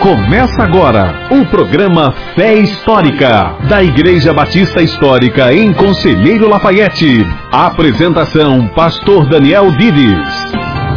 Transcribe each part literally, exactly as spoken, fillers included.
Começa agora o programa Fé Histórica, da Igreja Batista Histórica em Conselheiro Lafaiete. A apresentação, Pastor Daniel Dides.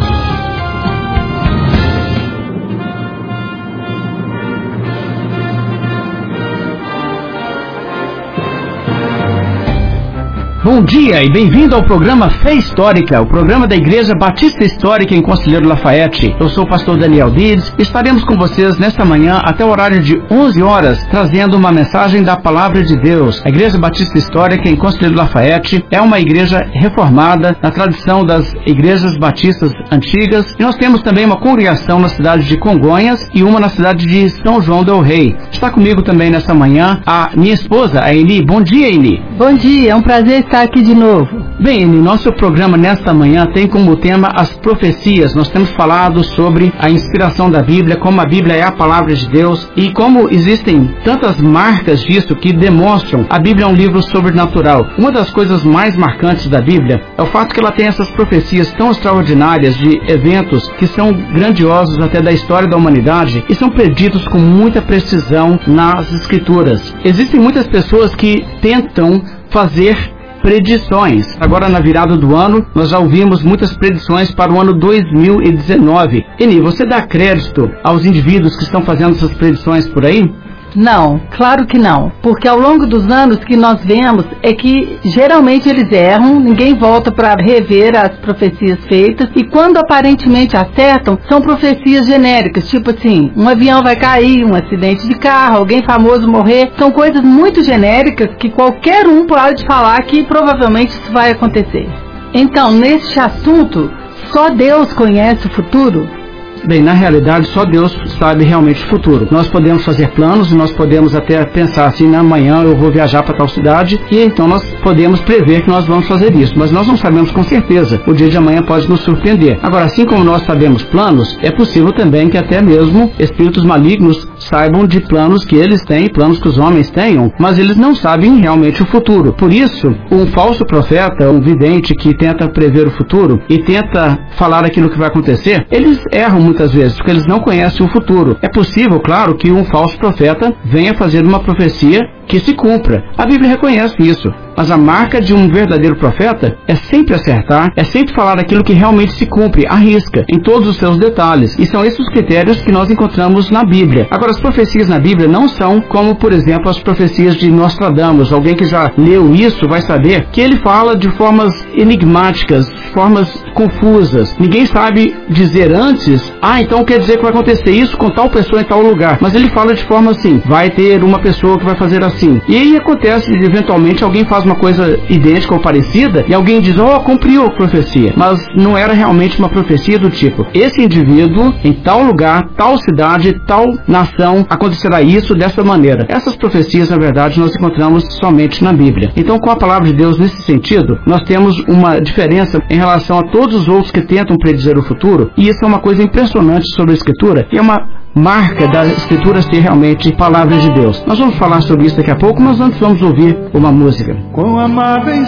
Bom dia e bem-vindo ao programa Fé Histórica, o programa da Igreja Batista Histórica em Conselheiro Lafaiete. Eu sou o pastor Daniel Dides e estaremos com vocês nesta manhã até o horário de onze horas, trazendo uma mensagem da Palavra de Deus. A Igreja Batista Histórica em Conselheiro Lafaiete é uma igreja reformada na tradição das igrejas batistas antigas, e nós temos também uma congregação na cidade de Congonhas e uma na cidade de São João del Rei. Está comigo também nesta manhã a minha esposa, a Eni. Bom dia, Eni. Bom dia, é um prazer estar aqui de novo. Bem, Eni, nosso programa nesta manhã tem como tema as profecias. Nós temos falado sobre a inspiração da Bíblia, como a Bíblia é a palavra de Deus e como existem tantas marcas disso que demonstram a Bíblia é um livro sobrenatural. Uma das coisas mais marcantes da Bíblia é o fato que ela tem essas profecias tão extraordinárias de eventos que são grandiosos até da história da humanidade e são preditos com muita precisão nas Escrituras. Existem muitas pessoas que tentam fazer predições. Agora, na virada do ano, nós já ouvimos muitas predições para o ano dois mil e dezenove. Eni, você dá crédito aos indivíduos que estão fazendo essas predições por aí? Não, claro que não, porque ao longo dos anos que nós vemos é que geralmente eles erram, ninguém volta para rever as profecias feitas, e quando aparentemente acertam, são profecias genéricas, tipo assim, um avião vai cair, um acidente de carro, alguém famoso morrer, são coisas muito genéricas que qualquer um pode falar que provavelmente isso vai acontecer. Então, neste assunto, só Deus conhece o futuro. Bem, na realidade, só Deus sabe realmente o futuro. Nós podemos fazer planos e nós podemos até pensar assim, na manhã eu vou viajar para tal cidade, e então nós podemos prever que nós vamos fazer isso, mas nós não sabemos com certeza. O dia de amanhã pode nos surpreender. Agora, assim como nós sabemos planos, é possível também que até mesmo espíritos malignos saibam de planos que eles têm, planos que os homens tenham, mas eles não sabem realmente o futuro. Por isso, um falso profeta, um vidente que tenta prever o futuro e tenta falar aquilo que vai acontecer, eles erram muitas vezes, porque eles não conhecem o futuro. É possível, claro, que um falso profeta venha fazer uma profecia que se cumpra. A Bíblia reconhece isso. Mas a marca de um verdadeiro profeta é sempre acertar, é sempre falar aquilo que realmente se cumpre, arrisca, em todos os seus detalhes. E são esses os critérios que nós encontramos na Bíblia. Agora, as profecias na Bíblia não são como, por exemplo, as profecias de Nostradamus. Alguém que já leu isso vai saber que ele fala de formas enigmáticas, formas confusas. Ninguém sabe dizer antes, ah, então quer dizer que vai acontecer isso com tal pessoa em tal lugar. Mas ele fala de forma assim, vai ter uma pessoa que vai fazer assim. E aí acontece, eventualmente, alguém faz uma coisa idêntica ou parecida e alguém diz, oh, cumpriu a profecia. Mas não era realmente uma profecia do tipo, esse indivíduo, em tal lugar, tal cidade, tal nação, acontecerá isso dessa maneira. Essas profecias, na verdade, nós encontramos somente na Bíblia. Então, com a palavra de Deus nesse sentido, nós temos uma diferença em relação a todos os outros que tentam predizer o futuro, e isso é uma coisa impressionante sobre a Escritura, e é uma marca da Escritura ser realmente palavra de Deus. Nós vamos falar sobre isso daqui a pouco, mas antes vamos ouvir uma música. Quão amáveis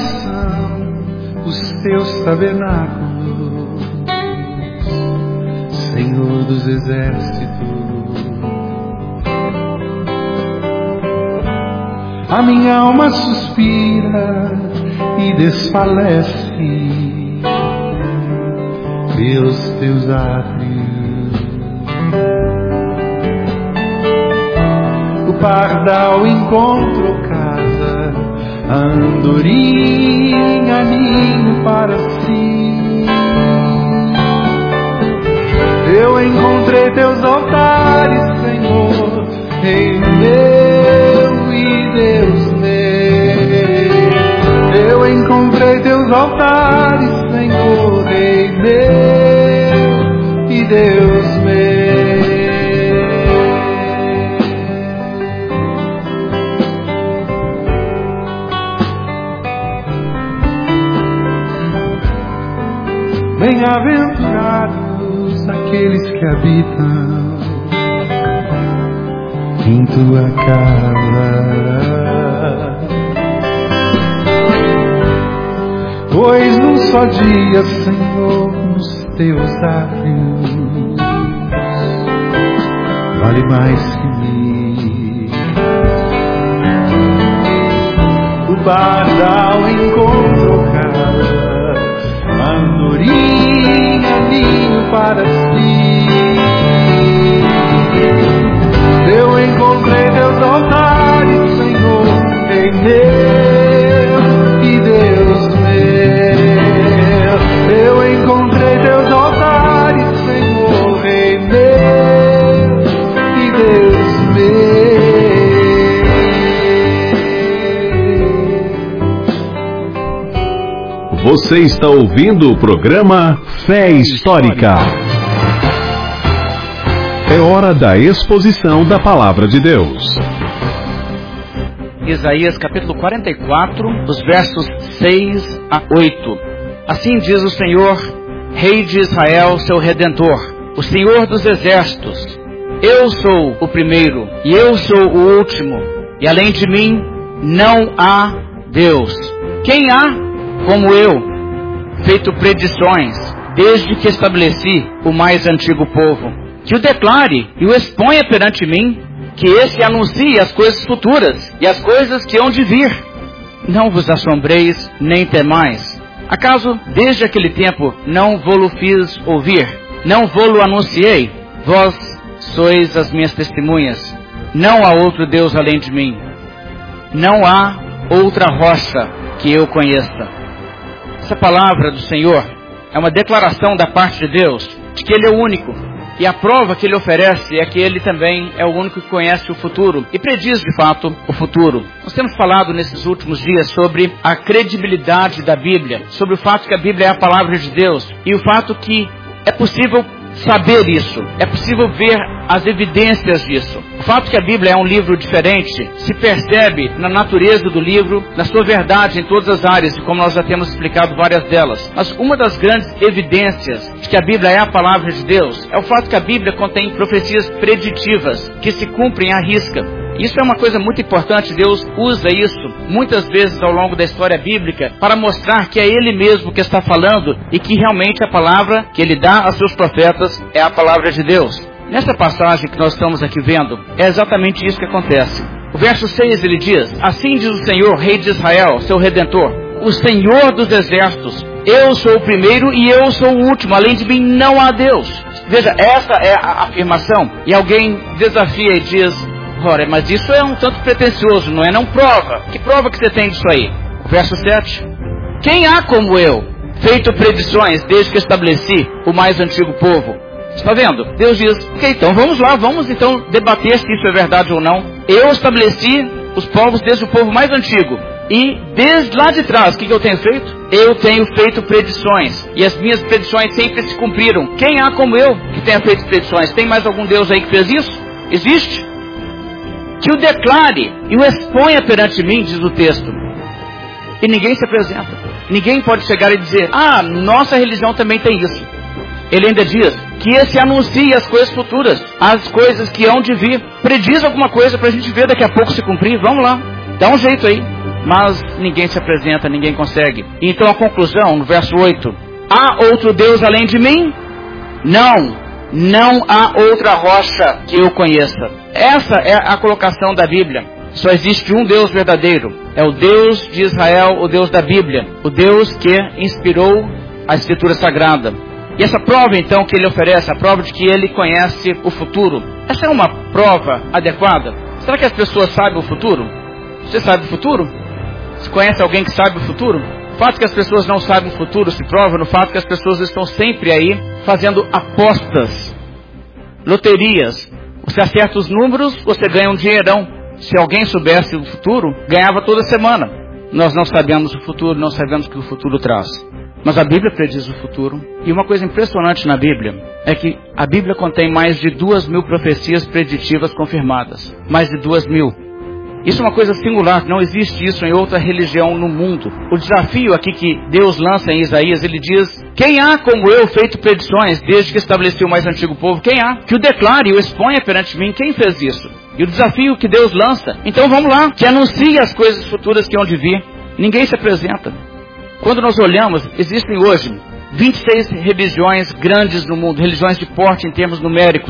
são os teus tabernáculos, Senhor dos exércitos. A minha alma suspira e desfalece pelos teus átrios. O pardal encontrou casa, a andorinha ninho para si. Eu encontrei teus altares, Senhor, Rei meu e Deus meu. Eu encontrei teus altares, Senhor, Rei meu e Deus meu. Bem-aventurados aqueles que habitam em tua casa, pois num só dia, Senhor, nos teus átrios vale mais que mil. O pardal encontrou casa, a andorinha ninho para si. Eu encontrei teus altares, Senhor, em meu e Deus meu. Eu encontrei teus altares, Senhor, em meu e Deus meu. Você está ouvindo o programa Fé Histórica. É hora da exposição da Palavra de Deus. Isaías capítulo quarenta e quatro, os versos seis a oito. Assim diz o Senhor, Rei de Israel, seu Redentor, o Senhor dos Exércitos: eu sou o primeiro e eu sou o último, e além de mim não há Deus. Quem há como eu, feito predições, desde que estabeleci o mais antigo povo? Que o declare e o exponha perante mim, que esse anuncie as coisas futuras e as coisas que hão de vir. Não vos assombreis, nem temais. Acaso, desde aquele tempo, não vou-lo fiz ouvir? Não vou-lo anunciei? Vós sois as minhas testemunhas. Não há outro Deus além de mim. Não há outra rocha que eu conheça. Essa palavra do Senhor é uma declaração da parte de Deus, de que Ele é o único. E a prova que Ele oferece é que Ele também é o único que conhece o futuro e prediz de fato o futuro. Nós temos falado nesses últimos dias sobre a credibilidade da Bíblia, sobre o fato que a Bíblia é a palavra de Deus e o fato que é possível saber isso, é possível ver as evidências disso. O fato que a Bíblia é um livro diferente se percebe na natureza do livro, na sua verdade em todas as áreas, como nós já temos explicado várias delas. Mas uma das grandes evidências de que a Bíblia é a palavra de Deus é o fato que a Bíblia contém profecias preditivas que se cumprem à risca. Isso é uma coisa muito importante. Deus usa isso muitas vezes ao longo da história bíblica para mostrar que é Ele mesmo que está falando e que realmente a palavra que Ele dá a seus profetas é a palavra de Deus. Nessa passagem que nós estamos aqui vendo, é exatamente isso que acontece. O verso seis ele diz: assim diz o Senhor, Rei de Israel, seu Redentor, o Senhor dos Exércitos: eu sou o primeiro e eu sou o último, além de mim não há Deus. Veja, essa é a afirmação. E alguém desafia e diz: ora, mas isso é um tanto pretensioso, não é? Não prova. Que prova que você tem disso aí? Verso sete. Quem há como eu, feito predições desde que estabeleci o mais antigo povo? Está vendo? Deus diz: ok, então vamos lá, vamos então debater se isso é verdade ou não. Eu estabeleci os povos desde o povo mais antigo. E desde lá de trás, o que, que eu tenho feito? Eu tenho feito predições. E as minhas predições sempre se cumpriram. Quem há como eu que tenha feito predições? Tem mais algum Deus aí que fez isso? Existe? Que o declare e o exponha perante mim, diz o texto. E ninguém se apresenta. Ninguém pode chegar e dizer: ah, nossa religião também tem isso. Ele ainda diz que esse anuncie as coisas futuras, as coisas que hão de vir. Prediz alguma coisa para a gente ver daqui a pouco se cumprir. Vamos lá, dá um jeito aí. Mas ninguém se apresenta, ninguém consegue. Então a conclusão, no verso oito: há outro Deus além de mim? Não. Não há outra rocha que eu conheça. Essa é a colocação da Bíblia. Só existe um Deus verdadeiro. É o Deus de Israel, o Deus da Bíblia. O Deus que inspirou a Escritura Sagrada. E essa prova então que Ele oferece, a prova de que Ele conhece o futuro. Essa é uma prova adequada? Será que as pessoas sabem o futuro? Você sabe o futuro? Você conhece alguém que sabe o futuro? O fato que as pessoas não sabem o futuro se prova no fato que as pessoas estão sempre aí fazendo apostas, loterias. Você acerta os números, você ganha um dinheirão. Se alguém soubesse o futuro, ganhava toda semana. Nós não sabemos o futuro, não sabemos o que o futuro traz. Mas a Bíblia prediz o futuro. E uma coisa impressionante na Bíblia é que a Bíblia contém mais de duas mil profecias preditivas confirmadas. Mais de duas mil. Isso é uma coisa singular, não existe isso em outra religião no mundo. O desafio aqui que Deus lança em Isaías, ele diz: quem há como eu feito predições desde que estabeleci o mais antigo povo? Quem há? Que o declare e o exponha perante mim. Quem fez isso? E o desafio que Deus lança: então vamos lá, que anuncie as coisas futuras que hão de vir. Ninguém se apresenta. Quando nós olhamos, existem hoje vinte e seis religiões grandes no mundo, religiões de porte em termos numéricos.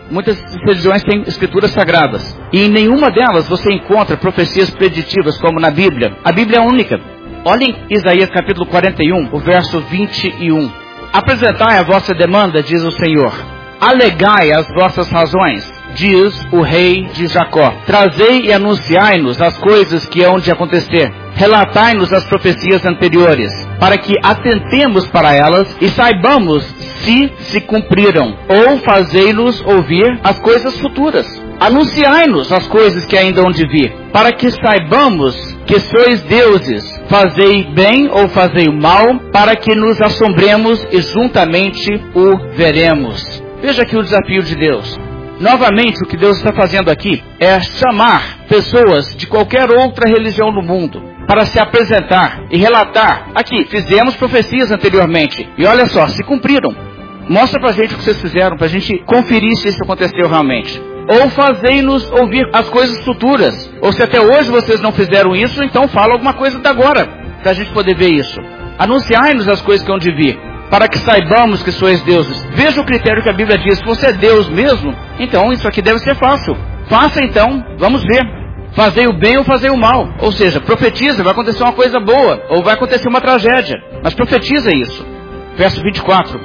muitas religiões têm escrituras sagradas. E em nenhuma delas você encontra profecias preditivas como na Bíblia. A Bíblia é única. Olhem Isaías capítulo quarenta e um, o verso vinte e um. Apresentai a vossa demanda, diz o Senhor. Alegai as vossas razões, diz o rei de Jacó. Trazei e anunciai-nos as coisas que hão de acontecer. Relatai-nos as profecias anteriores, para que atentemos para elas e saibamos se se cumpriram, ou fazei-nos ouvir as coisas futuras. Anunciai-nos as coisas que ainda hão de vir, para que saibamos que sois deuses. Fazei bem ou fazei o mal, para que nos assombremos e juntamente o veremos. Veja aqui o desafio de Deus. Novamente, o que Deus está fazendo aqui é chamar pessoas de qualquer outra religião no mundo para se apresentar e relatar. Aqui, fizemos profecias anteriormente e olha só, se cumpriram. Mostra pra gente o que vocês fizeram, pra gente conferir se isso aconteceu realmente. Ou fazei-nos ouvir as coisas futuras. Ou se até hoje vocês não fizeram isso, então fala alguma coisa da agora, pra gente poder ver isso. Anunciai-nos as coisas que hão de vir, para que saibamos que sois deuses. Veja o critério que a Bíblia diz. Se você é Deus mesmo, então isso aqui deve ser fácil. Faça então, vamos ver. Fazei o bem ou fazei o mal. Ou seja, profetiza, vai acontecer uma coisa boa, ou vai acontecer uma tragédia. Mas profetiza isso. Verso vinte e quatro.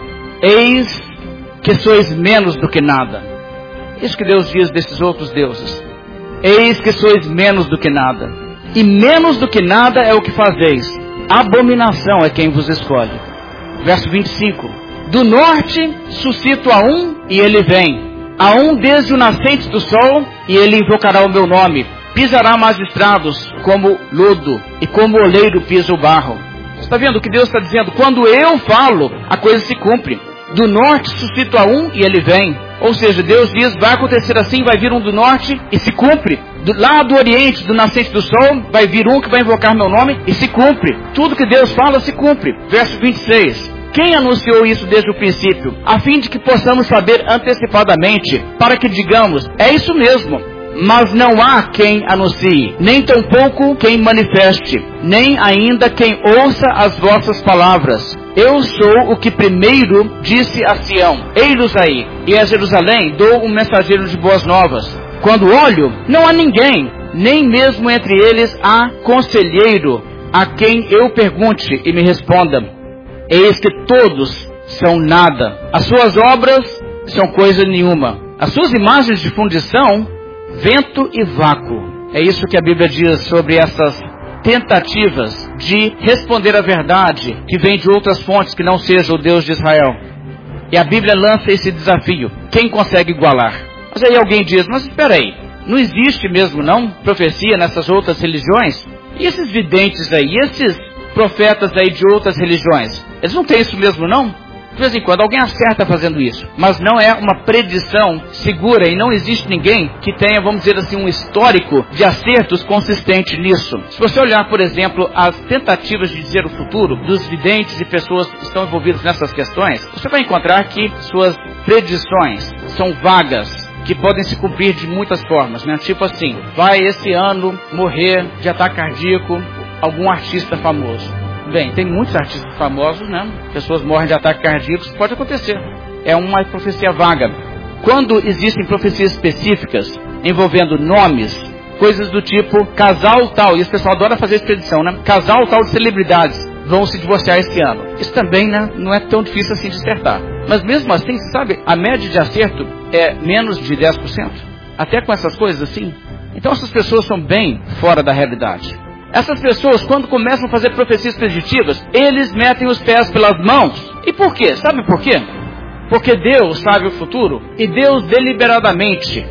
Eis que sois menos do que nada. Isso que Deus diz desses outros deuses. Eis que sois menos do que nada. E menos do que nada é o que fazeis. Abominação é quem vos escolhe. Verso vinte e cinco. Do norte suscito a um e ele vem. A um desde o nascente do sol e ele invocará o meu nome. Pisará magistrados como lodo e como oleiro pisa o barro. Você está vendo o que Deus está dizendo? Quando eu falo, a coisa se cumpre. Do norte suscito a um e ele vem. Ou seja, Deus diz, vai acontecer assim, vai vir um do norte e se cumpre. Do, lá do oriente, do nascente do sol, vai vir um que vai invocar meu nome e se cumpre. Tudo que Deus fala se cumpre. Verso vinte e seis. Quem anunciou isso desde o princípio? A fim de que possamos saber antecipadamente, para que digamos, é isso mesmo. Mas não há quem anuncie, nem tampouco quem manifeste, nem ainda quem ouça as vossas palavras. Eu sou o que primeiro disse a Sião, ei-los aí, e a Jerusalém dou um mensageiro de boas novas. Quando olho, não há ninguém, nem mesmo entre eles há conselheiro, a quem eu pergunte e me responda. Eis que todos são nada, as suas obras são coisa nenhuma, as suas imagens de fundição, vento e vácuo. É isso que a Bíblia diz sobre essas tentativas de responder a verdade que vem de outras fontes que não seja o Deus de Israel. E a Bíblia lança esse desafio. Quem consegue igualar? Mas aí alguém diz, mas espera aí, não existe mesmo não profecia nessas outras religiões? E esses videntes aí, esses profetas aí de outras religiões, eles não têm isso mesmo não? De vez em quando alguém acerta fazendo isso, mas não é uma predição segura e não existe ninguém que tenha, vamos dizer assim, um histórico de acertos consistente nisso. Se você olhar, por exemplo, as tentativas de dizer o futuro dos videntes e pessoas que estão envolvidas nessas questões, você vai encontrar que suas predições são vagas, que podem se cumprir de muitas formas, né? Tipo assim, vai esse ano morrer de ataque cardíaco algum artista famoso. Bem, tem muitos artistas famosos, né? Pessoas morrem de ataque cardíaco, isso pode acontecer. É uma profecia vaga. Quando existem profecias específicas envolvendo nomes, coisas do tipo casal tal, e esse pessoal adora fazer essa predição, né? Casal tal de celebridades vão se divorciar esse ano. Isso também, né, não é tão difícil assim de acertar. Mas mesmo assim, sabe, a média de acerto é menos de dez por cento. Até com essas coisas assim. Então essas pessoas são bem fora da realidade. Essas pessoas, quando começam a fazer profecias preditivas, eles metem os pés pelas mãos. E por quê? Sabe por quê? Porque Deus sabe o futuro e Deus deliberadamente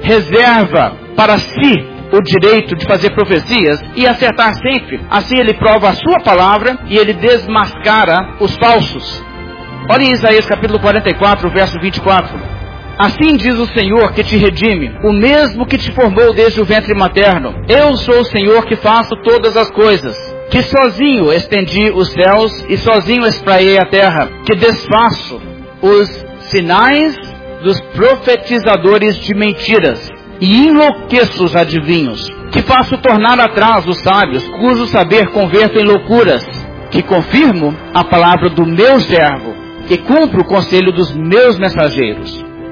reserva para si o direito de fazer profecias e acertar sempre. Assim ele prova a sua palavra e ele desmascara os falsos. Olha em Isaías capítulo quarenta e quatro, verso vinte e quatro. Assim diz o Senhor que te redime, o mesmo que te formou desde o ventre materno. Eu sou o Senhor que faço todas as coisas, que sozinho estendi os céus e sozinho espraiei a terra, que desfaço os sinais dos profetizadores de mentiras e enlouqueço os adivinhos, que faço tornar atrás os sábios, cujo saber converto em loucuras, que confirmo a palavra do meu servo, que cumpro o conselho dos meus mensageiros.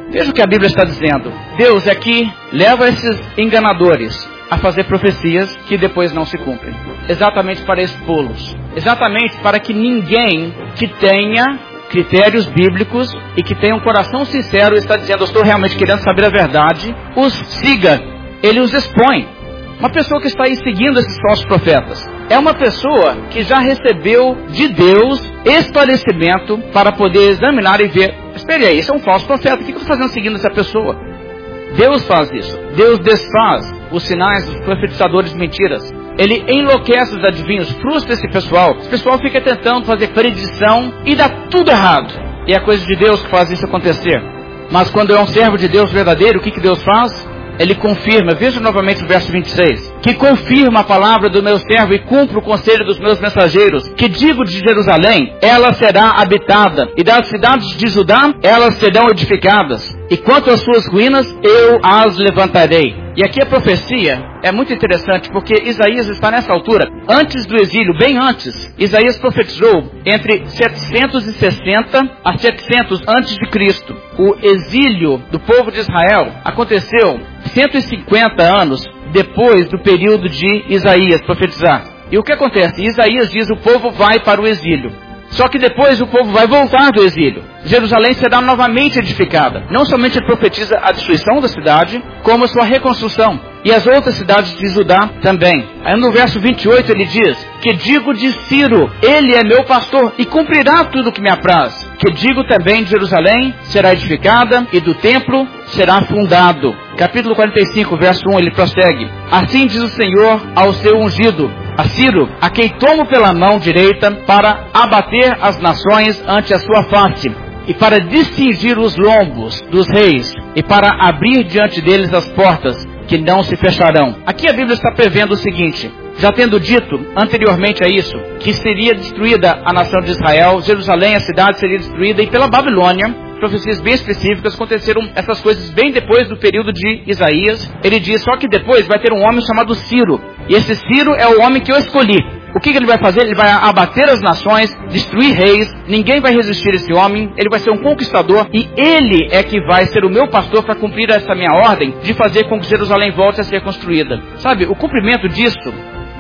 Veja o que a Bíblia está dizendo. Deus aqui leva esses enganadores a fazer profecias que depois não se cumprem. Exatamente para expô-los. Exatamente para que ninguém que tenha critérios bíblicos e que tenha um coração sincero, está dizendo, eu estou realmente querendo saber a verdade, os siga. Ele os expõe. Uma pessoa que está aí seguindo esses falsos profetas é uma pessoa que já recebeu de Deus esclarecimento para poder examinar e ver, espere aí, isso é um falso profeta, o que eu estou fazendo seguindo essa pessoa? Deus faz isso. Deus desfaz os sinais dos profetizadores de mentiras. Ele enlouquece os adivinhos, frustra esse pessoal. Esse pessoal fica tentando fazer predição e dá tudo errado. E é coisa de Deus que faz isso acontecer. Mas quando é um servo de Deus verdadeiro, o que, que Deus faz? Ele confirma, veja novamente o verso vinte e seis, que confirma a palavra do meu servo e cumpre o conselho dos meus mensageiros, que digo de Jerusalém, ela será habitada, e das cidades de Judá, elas serão edificadas, e quanto às suas ruínas, eu as levantarei. E aqui a profecia é muito interessante, porque Isaías está nessa altura, antes do exílio, bem antes. Isaías profetizou entre setecentos e sessenta a setecentos antes de Cristo. O exílio do povo de Israel aconteceu cento e cinquenta anos depois do período de Isaías profetizar. E o que acontece? Isaías diz, o povo vai para o exílio. Só que depois o povo vai voltar do exílio. Jerusalém será novamente edificada. Não somente ele profetiza a destruição da cidade, como a sua reconstrução. E as outras cidades de Judá também. Aí no verso vinte e oito ele diz, que digo de Ciro, ele é meu pastor e cumprirá tudo o que me apraz. Que digo também de Jerusalém, será edificada e do templo será fundado. Capítulo quarenta e cinco, verso um, ele prossegue. Assim diz o Senhor ao seu ungido, a Ciro, a quem tomo pela mão direita para abater as nações ante a sua face, e para distingir os lombos dos reis, e para abrir diante deles as portas, que não se fecharão. Aqui a Bíblia está prevendo o seguinte, já tendo dito anteriormente a isso, que seria destruída a nação de Israel, Jerusalém, a cidade seria destruída, e pela Babilônia, profecias bem específicas, aconteceram essas coisas bem depois do período de Isaías. Ele diz, só que depois vai ter um homem chamado Ciro, e esse Ciro é o homem que eu escolhi. O que, que ele vai fazer? Ele vai abater as nações, destruir reis, ninguém vai resistir a esse homem, ele vai ser um conquistador, e ele é que vai ser o meu pastor para cumprir essa minha ordem, de fazer com que Jerusalém volte a ser construída. Sabe, o cumprimento disso,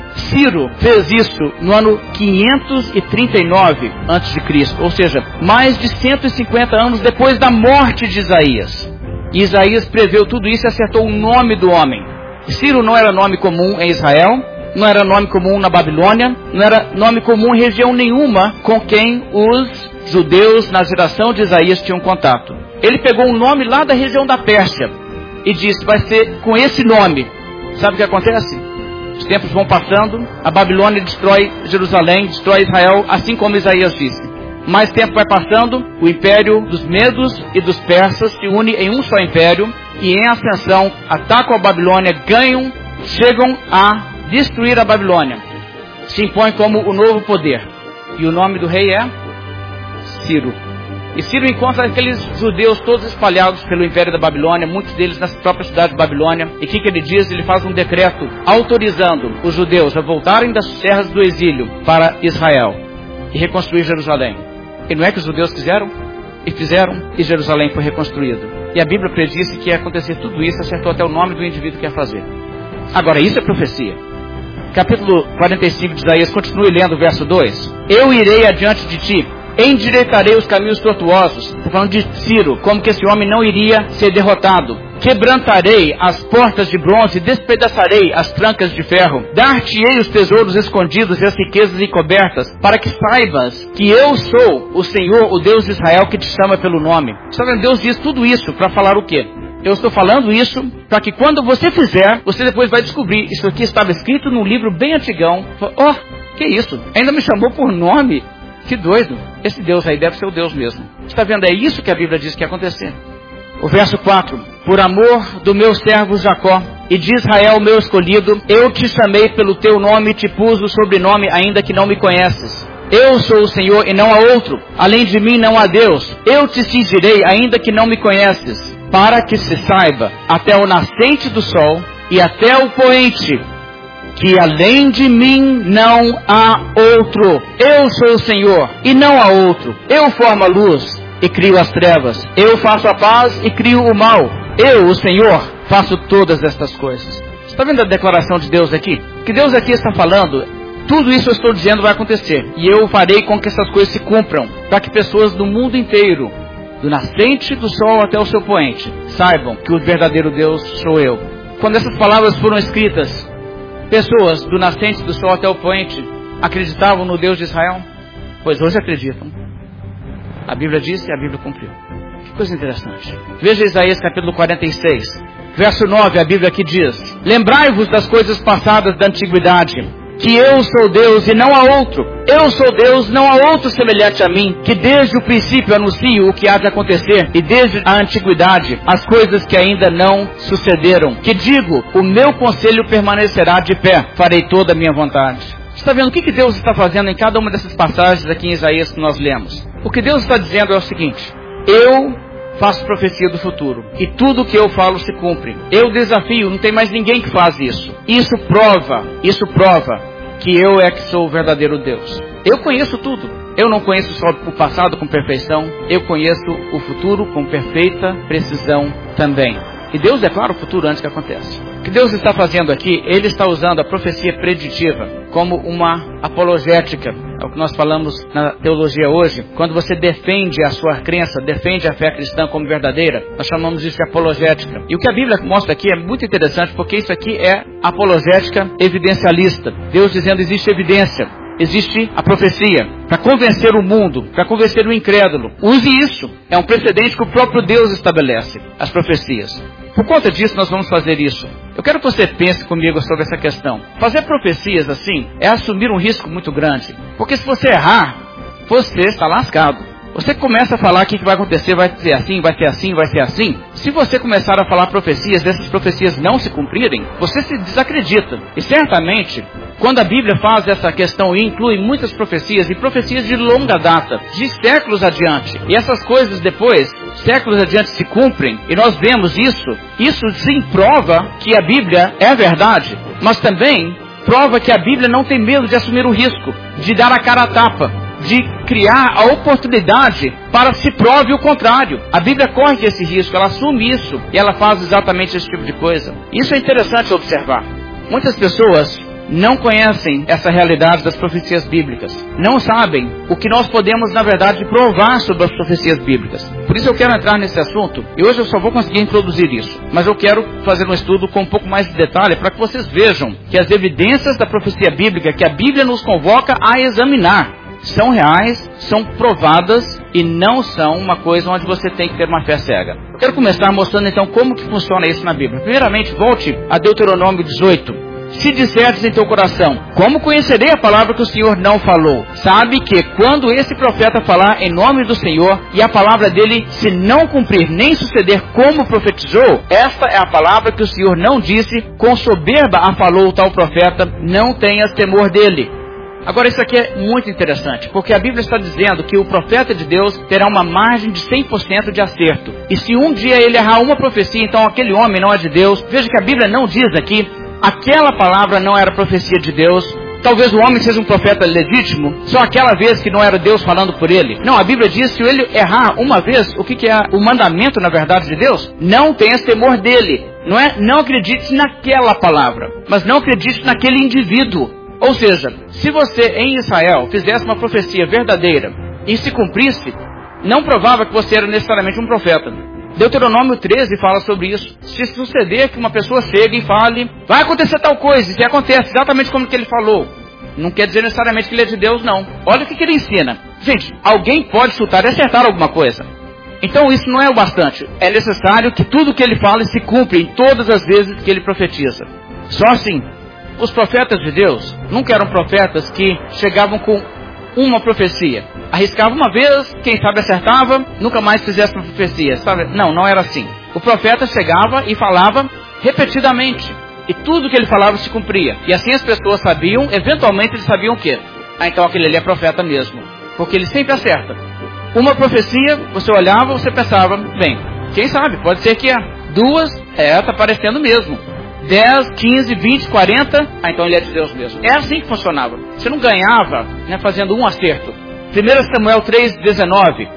Ciro fez isso no ano quinhentos e trinta e nove antes de Cristo, ou seja, mais de cento e cinquenta anos depois da morte de Isaías. E Isaías preveu tudo isso e acertou o nome do homem. Ciro não era nome comum em Israel, não era nome comum na Babilônia, não era nome comum em região nenhuma com quem os judeus na geração de Isaías tinham contato. Ele pegou um nome lá da região da Pérsia e disse, vai ser com esse nome. Sabe o que acontece? Os tempos vão passando, a Babilônia destrói Jerusalém, destrói Israel, assim como Isaías disse. Mais tempo vai passando, o império dos medos e dos persas se une em um só império, e em ascensão atacam a Babilônia, ganham, chegam a destruir a Babilônia. Se impõe como o novo poder. E o nome do rei é Ciro. E Ciro encontra aqueles judeus todos espalhados pelo império da Babilônia, muitos deles na própria cidade de Babilônia. E o que, que ele diz? Ele faz um decreto autorizando os judeus a voltarem das terras do exílio para Israel e reconstruir Jerusalém. E não é que os judeus fizeram? E fizeram, e Jerusalém foi reconstruído. E a Bíblia predisse que ia acontecer tudo isso, acertou até o nome do indivíduo que ia fazer. Agora, isso é profecia. Capítulo quarenta e cinco de Isaías, continue lendo o verso dois. Eu irei adiante de ti, endireitarei os caminhos tortuosos. Está falando de Ciro, como que esse homem não iria ser derrotado. Quebrantarei as portas de bronze, despedaçarei as trancas de ferro. Dar-te-ei os tesouros escondidos e as riquezas encobertas, para que saibas que eu sou o Senhor, o Deus de Israel, que te chama pelo nome. Está vendo? Deus diz tudo isso para falar o quê? Eu estou falando isso para que quando você fizer, você depois vai descobrir. Isso aqui estava escrito num livro bem antigão. Oh, que isso? Ainda me chamou por nome? Que doido. Esse Deus aí deve ser o Deus mesmo. Está vendo? É isso que a Bíblia diz que ia acontecer. O verso quatro. Por amor do meu servo Jacó e de Israel meu escolhido, eu te chamei pelo teu nome e te pus o sobrenome, ainda que não me conheces. Eu sou o Senhor e não há outro. Além de mim não há Deus. Eu te cingirei, ainda que não me conheces, para que se saiba até o nascente do sol e até o poente, que além de mim não há outro. Eu sou o Senhor e não há outro. Eu formo a luz e crio as trevas. Eu faço a paz e crio o mal. Eu, o Senhor, faço todas estas coisas. Você está vendo a declaração de Deus aqui? O que Deus aqui está falando, tudo isso eu estou dizendo vai acontecer. E eu farei com que essas coisas se cumpram, para que pessoas do mundo inteiro, do nascente do sol até o seu poente, saibam que o verdadeiro Deus sou eu. Quando essas palavras foram escritas, pessoas do nascente do sol até o poente acreditavam no Deus de Israel? Pois hoje acreditam. A Bíblia disse e a Bíblia cumpriu. Que coisa interessante. Veja Isaías capítulo quarenta e seis, verso nove, a Bíblia aqui diz: lembrai-vos das coisas passadas da antiguidade, que eu sou Deus e não há outro. Eu sou Deus, não há outro semelhante a mim, que desde o princípio anuncio o que há de acontecer, e desde a antiguidade as coisas que ainda não sucederam. Que digo, o meu conselho permanecerá de pé, farei toda a minha vontade. Você está vendo o que que Deus está fazendo em cada uma dessas passagens aqui em Isaías que nós lemos? O que Deus está dizendo é o seguinte: eu faço profecia do futuro, e tudo o que eu falo se cumpre. Eu desafio, não tem mais ninguém que faz isso. Isso prova, isso prova que eu é que sou o verdadeiro Deus. Eu conheço tudo. Eu não conheço só o passado com perfeição, eu conheço o futuro com perfeita precisão também. E Deus declara o futuro antes que aconteça. O que Deus está fazendo aqui, Ele está usando a profecia preditiva como uma apologética. É o que nós falamos na teologia hoje. Quando você defende a sua crença, defende a fé cristã como verdadeira, nós chamamos isso de apologética. E o que a Bíblia mostra aqui é muito interessante, porque isso aqui é apologética evidencialista. Deus dizendo: existe evidência, existe a profecia, para convencer o mundo, para convencer o incrédulo. Use isso. É um precedente que o próprio Deus estabelece, as profecias. Por conta disso, nós vamos fazer isso. Eu quero que você pense comigo sobre essa questão. Fazer profecias assim é assumir um risco muito grande. Porque se você errar, você está lascado. Você começa a falar que vai acontecer, vai ser assim, vai ser assim, vai ser assim. Se você começar a falar profecias, essas profecias não se cumprirem, você se desacredita. E certamente, quando a Bíblia faz essa questão e inclui muitas profecias, e profecias de longa data, de séculos adiante, e essas coisas depois, séculos adiante, se cumprem, e nós vemos isso, isso sim prova que a Bíblia é verdade, mas também prova que a Bíblia não tem medo de assumir o risco, de dar a cara a tapa, de criar a oportunidade para se prove o contrário. A Bíblia corre esse risco, ela assume isso, e ela faz exatamente esse tipo de coisa. Isso é interessante observar. Muitas pessoas não conhecem essa realidade das profecias bíblicas. Não sabem o que nós podemos, na verdade, provar sobre as profecias bíblicas. Por isso eu quero entrar nesse assunto, e hoje eu só vou conseguir introduzir isso. Mas eu quero fazer um estudo com um pouco mais de detalhe, para que vocês vejam que as evidências da profecia bíblica, que a Bíblia nos convoca a examinar, são reais, são provadas e não são uma coisa onde você tem que ter uma fé cega. Eu quero começar mostrando então como que funciona isso na Bíblia. Primeiramente, volte a Deuteronômio dezoito. Se disserdes em teu coração: como conhecerei a palavra que o Senhor não falou? Sabe que quando esse profeta falar em nome do Senhor, e a palavra dele se não cumprir, nem suceder como profetizou, esta é a palavra que o Senhor não disse, com soberba a falou o tal profeta, não tenhas temor dele. Agora isso aqui é muito interessante, porque a Bíblia está dizendo que o profeta de Deus terá uma margem de cem por cento de acerto. E se um dia ele errar uma profecia, então aquele homem não é de Deus. Veja que a Bíblia não diz aqui, aquela palavra não era profecia de Deus. Talvez o homem seja um profeta legítimo, só aquela vez que não era Deus falando por ele. Não, a Bíblia diz que se ele errar uma vez, o que, que é o mandamento na verdade de Deus? Não tenhas temor dele. Não é, não acredite naquela palavra, mas não acredite naquele indivíduo. Ou seja, se você em Israel fizesse uma profecia verdadeira e se cumprisse, não provava que você era necessariamente um profeta. Deuteronômio treze fala sobre isso. Se suceder que uma pessoa chegue e fale, vai acontecer tal coisa, e se acontece exatamente como que ele falou, não quer dizer necessariamente que ele é de Deus, não. Olha o que, que ele ensina. Gente, alguém pode chutar e acertar alguma coisa. Então isso não é o bastante. É necessário que tudo que ele fala se cumpra em todas as vezes que ele profetiza. Só assim. Os profetas de Deus nunca eram profetas que chegavam com uma profecia. Arriscava uma vez, quem sabe acertava, nunca mais fizesse uma profecia. Sabe? Não, não era assim. O profeta chegava e falava repetidamente. E tudo que ele falava se cumpria. E assim as pessoas sabiam, eventualmente eles sabiam o quê? Ah, então aquele ali é profeta mesmo. Porque ele sempre acerta. Uma profecia, você olhava, você pensava, bem, quem sabe, pode ser que é. Duas, é, está parecendo mesmo. dez, quinze, vinte, quarenta, ah, então ele é de Deus mesmo. É assim que funcionava. Você não ganhava, né, fazendo um acerto. primeiro Samuel três, dezenove.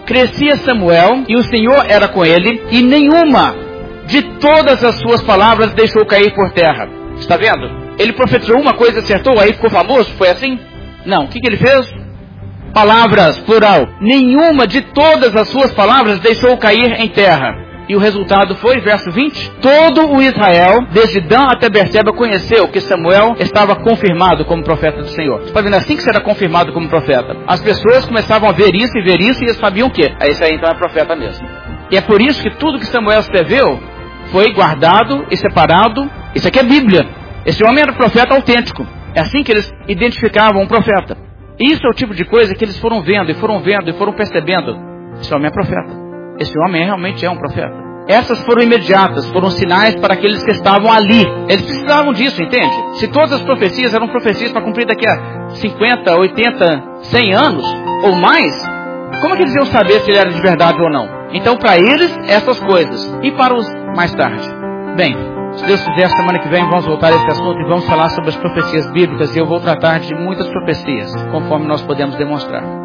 crescia Samuel e o Senhor era com ele, e nenhuma de todas as suas palavras deixou cair por terra. Está vendo? Ele profetizou uma coisa, acertou, aí ficou famoso? Foi assim? Não. O que, que ele fez? Palavras, plural. Nenhuma de todas as suas palavras deixou cair em terra. E o resultado foi, verso vinte, todo o Israel, desde Dan até Berseba, conheceu que Samuel estava confirmado como profeta do Senhor. Está vendo? Assim que será confirmado como profeta. As pessoas começavam a ver isso e ver isso, e eles sabiam o quê? Aí esse aí então é profeta mesmo. E é por isso que tudo que Samuel escreveu foi guardado e separado. Isso aqui é Bíblia. Esse homem era profeta autêntico. É assim que eles identificavam um profeta. E isso é o tipo de coisa que eles foram vendo, e foram vendo, e foram percebendo. Esse homem é profeta. Esse homem realmente é um profeta. Essas foram imediatas, foram sinais para aqueles que estavam ali. Eles precisavam disso, entende? Se todas as profecias eram profecias para cumprir daqui a cinquenta, oitenta, cem anos, ou mais, como é que eles iam saber se ele era de verdade ou não? Então, para eles, essas coisas. E para os mais tarde? Bem, se Deus quiser, semana que vem vamos voltar a esse assunto e vamos falar sobre as profecias bíblicas, e eu vou tratar de muitas profecias, conforme nós podemos demonstrar.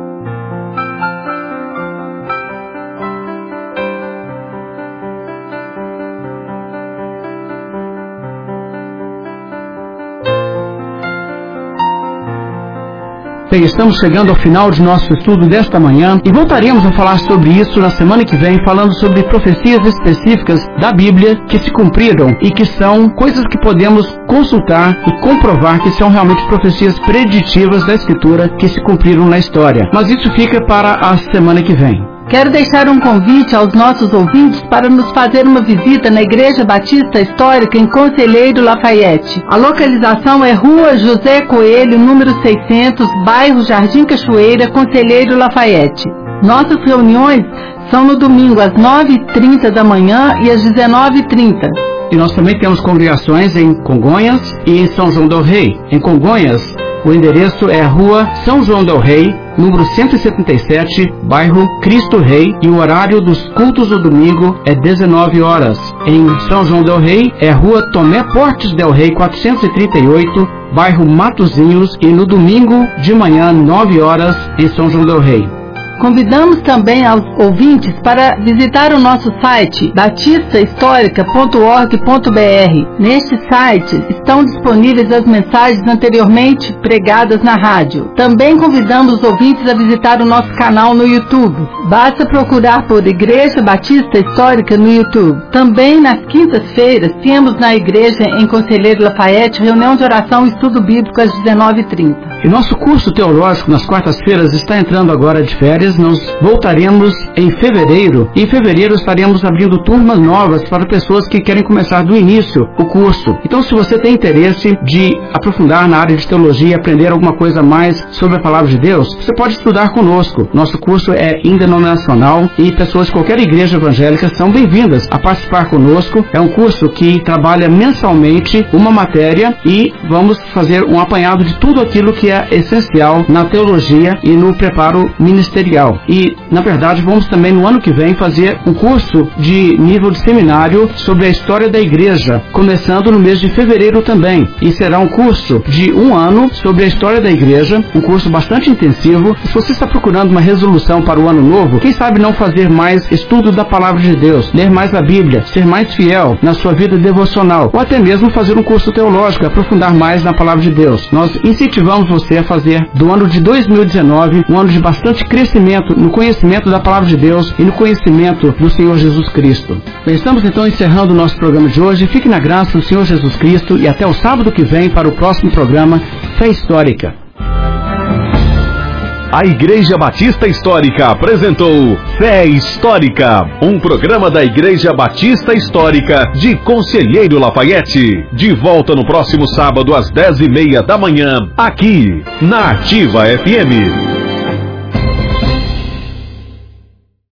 Bem, estamos chegando ao final de nosso estudo desta manhã e voltaremos a falar sobre isso na semana que vem, falando sobre profecias específicas da Bíblia que se cumpriram e que são coisas que podemos consultar e comprovar que são realmente profecias preditivas da Escritura que se cumpriram na história. Mas isso fica para a semana que vem. Quero deixar um convite aos nossos ouvintes para nos fazer uma visita na Igreja Batista Histórica em Conselheiro Lafayette. A localização é Rua José Coelho, número seiscentos, bairro Jardim Cachoeira, Conselheiro Lafayette. Nossas reuniões são no domingo às nove e trinta da manhã e às dezenove e trinta. E nós também temos congregações em Congonhas e em São João del Rei. Em Congonhas, o endereço é Rua São João del Rei, número cento e setenta e sete, bairro Cristo Rei, e o horário dos cultos do domingo é dezenove horas. Em São João del Rei é Rua Tomé Portes del Rei, quatrocentos e trinta e oito, bairro Matozinhos, e no domingo de manhã, nove horas, em São João del Rei. Convidamos também aos ouvintes para visitar o nosso site batista histórica ponto org ponto br. Neste site estão disponíveis as mensagens anteriormente pregadas na rádio. Também convidamos os ouvintes a visitar o nosso canal no YouTube. Basta procurar por Igreja Batista Histórica no YouTube. Também nas quintas-feiras temos na igreja em Conselheiro Lafayette reunião de oração e estudo bíblico às dezenove e trinta. E nosso curso teológico nas quartas-feiras está entrando agora de férias. Nós voltaremos em fevereiro, e em fevereiro estaremos abrindo turmas novas para pessoas que querem começar do início o curso. Então, se você tem interesse de aprofundar na área de teologia e aprender alguma coisa mais sobre a Palavra de Deus, você pode estudar conosco. Nosso curso é indenominacional e pessoas de qualquer igreja evangélica são bem-vindas a participar conosco. É um curso que trabalha mensalmente uma matéria e vamos fazer um apanhado de tudo aquilo que é essencial na teologia e no preparo ministerial. E, na verdade, vamos também no ano que vem fazer um curso de nível de seminário sobre a história da igreja, começando no mês de fevereiro também. E será um curso de um ano sobre a história da igreja, um curso bastante intensivo. Se você está procurando uma resolução para o ano novo, quem sabe não fazer mais estudo da Palavra de Deus, ler mais a Bíblia, ser mais fiel na sua vida devocional, ou até mesmo fazer um curso teológico, aprofundar mais na Palavra de Deus. Nós incentivamos você a fazer do ano de dois mil e dezenove um ano de bastante crescimento no conhecimento da Palavra de Deus e no conhecimento do Senhor Jesus Cristo. Bem, estamos então encerrando o nosso programa de hoje. Fique na graça do Senhor Jesus Cristo e até o sábado que vem para o próximo programa Fé Histórica. A Igreja Batista Histórica apresentou Fé Histórica, um programa da Igreja Batista Histórica de Conselheiro Lafayette. De volta no próximo sábado às dez e meia da manhã, aqui na Ativa F M.